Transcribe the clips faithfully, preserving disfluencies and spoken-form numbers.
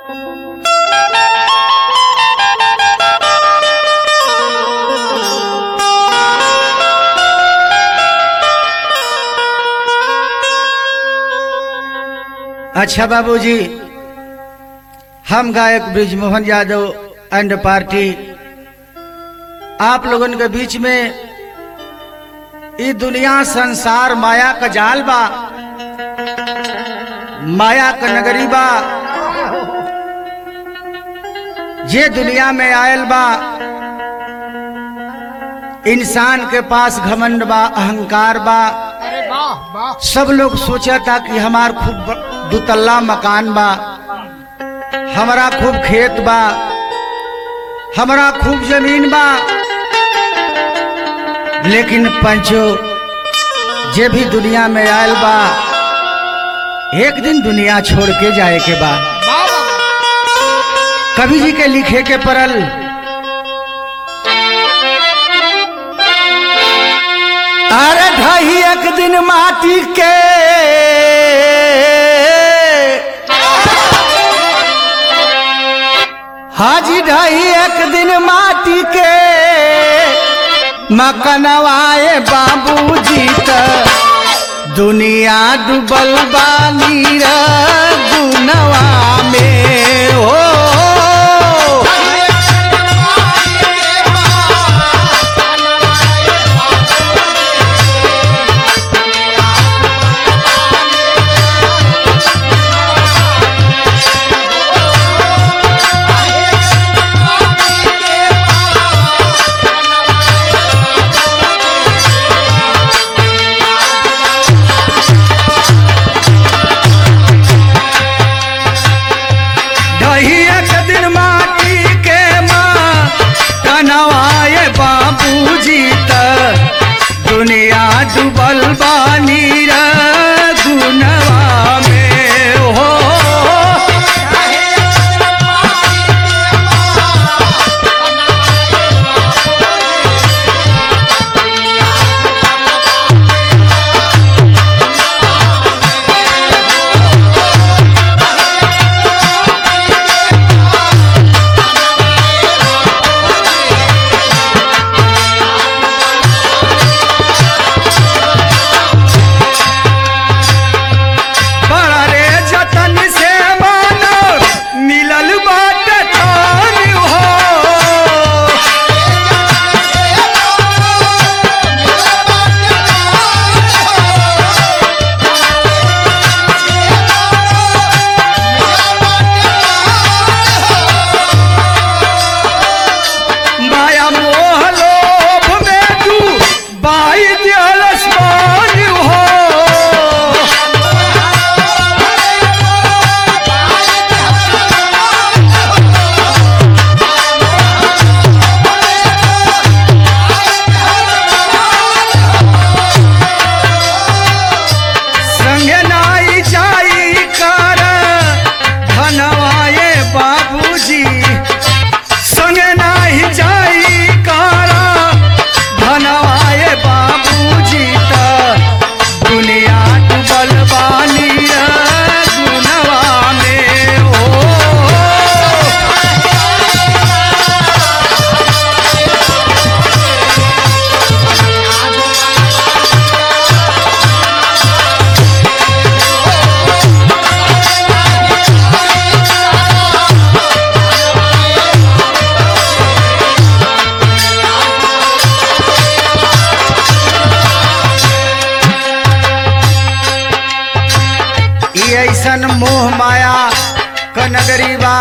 अच्छा बाबूजी, हम गायक ब्रिजमोहन यादव एंड पार्टी आप लोगन के बीच में ये दुनिया संसार माया का जाल बा, माया का नगरी बा। ये दुनिया में आयल बा, इंसान के पास घमंड बा, अहंकार बा। सब लोग सोचा था कि हमार खूब दुतल्ला मकान बा, हमारा खूब खेत बा, हमारा खूब जमीन बा। लेकिन पंचो जे भी दुनिया में आयल बा, एक दिन दुनिया छोड़ के जाए के बा। कवि जी के लिखे के परल अरे ढही एक दिन माटी के हाजी ढही एक दिन माटी के मकनवाए बाबूजी त दुनिया डूबल बानी गुनवा में हो। दुनिया डूबल बानी गुनवा में हो। ऐसन मोह माया का नगरी बा,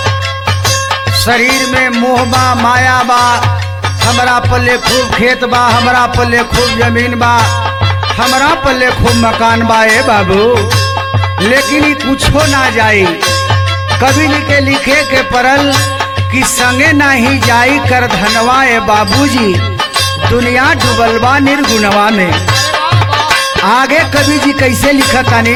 शरीर में मोह बा, माया बा। हमरा पल्ले खूब खेत बा, हमरा पल्ले खूब जमीन बा, हमरा पल्ले खूब मकान बा ए बाबू। लेकिन ये कुछो ना जाई। कवि जी के लिखे के परल कि संगे नाही जाई कर धनवा ए बाबूजी, दुनिया डूबल बा निर्गुणवा में। आगे कवि जी कैसे लिखत आनी,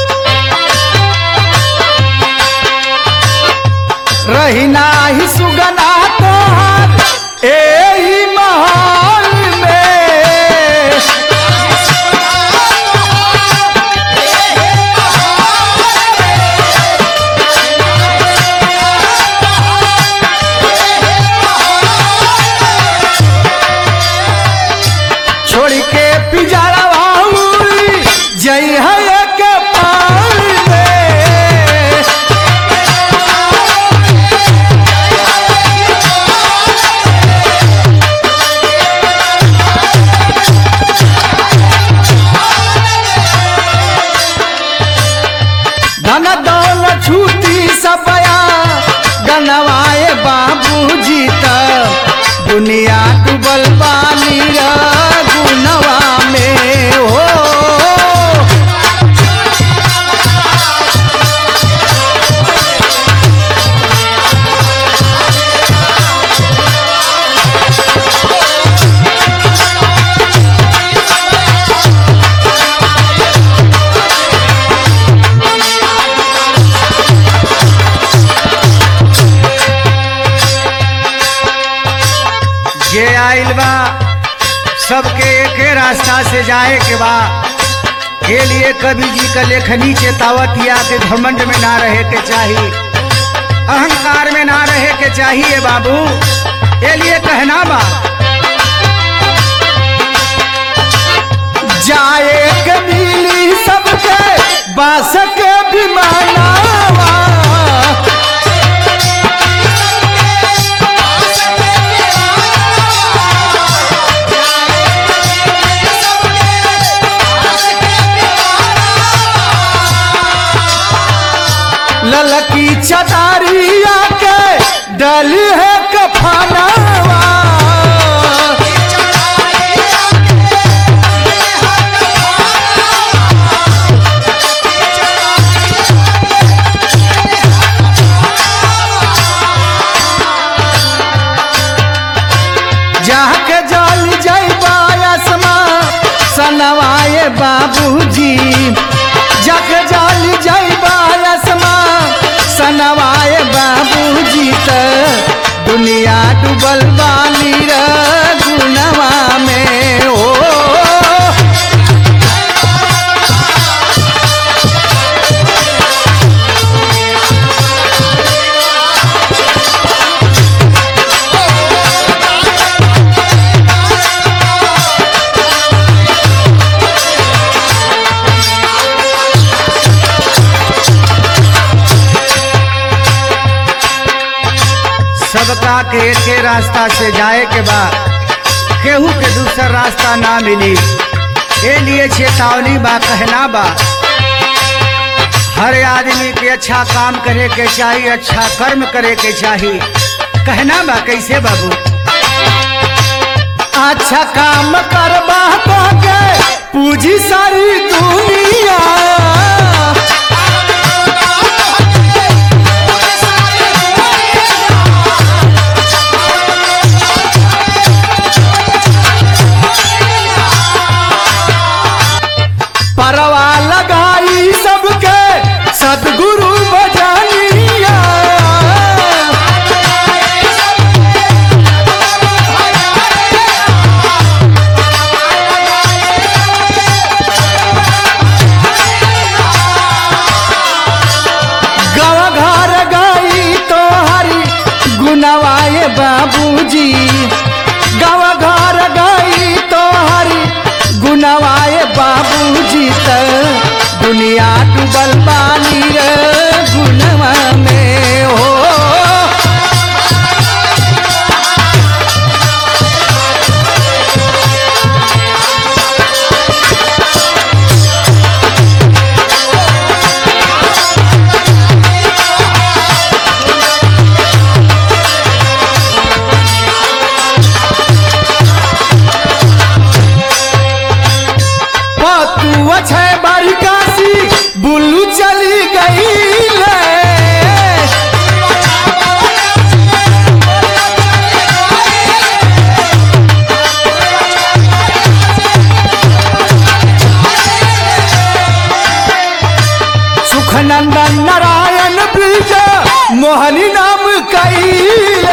रही नाही सुगना तोहर एही महल में। सनवाए बाबूजी त दुनिया डूबल बानी गुनवा में हो। जे आइल बा सबके एक रास्ता से जाए के बा के लिए कवि जी का लेखनी चेतावतिया के घमंड में ना रहे के चाहिए, अहंकार में ना रहे के चाहिए बाबू। ये लिए कहना बा जाए के मिली सबके बास के विमानवा ललकी चटारिया के डली है कफनावा जाके जल जइबा आसमा सनवाए बाबूजी जाके जल जइबा आसमा सनवाए बाबूजी त दुनिया डूबल बानी गुनवा में हो। सबका के एक रास्ता से जाए के बाद केहू के दूसरा रास्ता ना मिली, ये लिए चेतावनी बा कहना बा हर आदमी के अच्छा काम करे के चाहिए, अच्छा कर्म करे के चाहिए। कहना बा कैसे बाबू अच्छा काम करबा तो के पूजी सारी दुनिया परवा लगाई सबके सदगुरु बजानिया गवा घर गई तो हरी गुनवाए बाबूजी गवा घर गई तो हरी गुनवाए बाबूजी त दुनिया डूबल बानी गुनवा में हो। तू अच्छे बारिकासी बुल्लू चली गई ले सुखनंदन नारायण ब्रिज मोहनी नाम कैले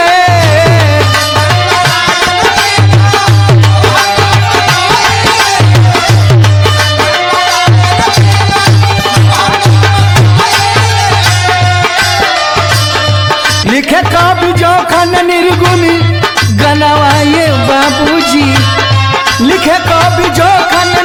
लिखे कवि जोखन निर्गुणी गनवाए बाबूजी लिखे कवि जोखन